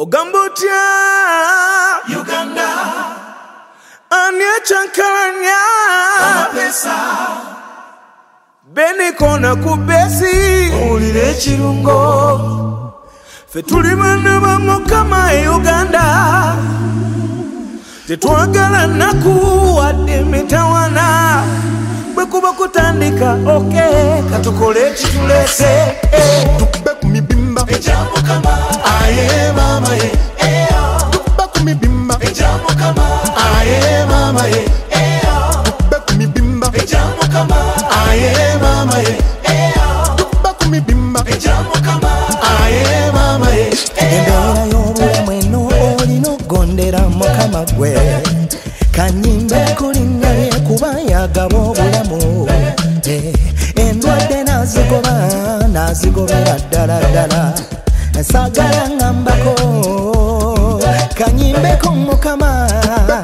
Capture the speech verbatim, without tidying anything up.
Ogambutya Uganda Anya chankaranya Amapesa Bene kona kubesi Ulire chirungo Fetuli bana ba Mukama e Uganda Tetwagala nakuwadde mitawana Bwekuba kutandika okay katukole kitulese Tukube kumibimba Eja Mukama Aye mama ye Eyo Tukube kumibimba Eja Mukama Aye mama ye Eyo Tukube kumibimba Eja Mukama Aye mama ye Eyo Tukube kumibimba Eja Mukama Aye mama ye Embeera y'obulamu eno olina okugondera Mukama gwe kanyimbe kulinnya lye kuba yagaba obulamu endwadde nazigoba nazigobera ddala ddala saagala ngambako kanyimbeko Mukama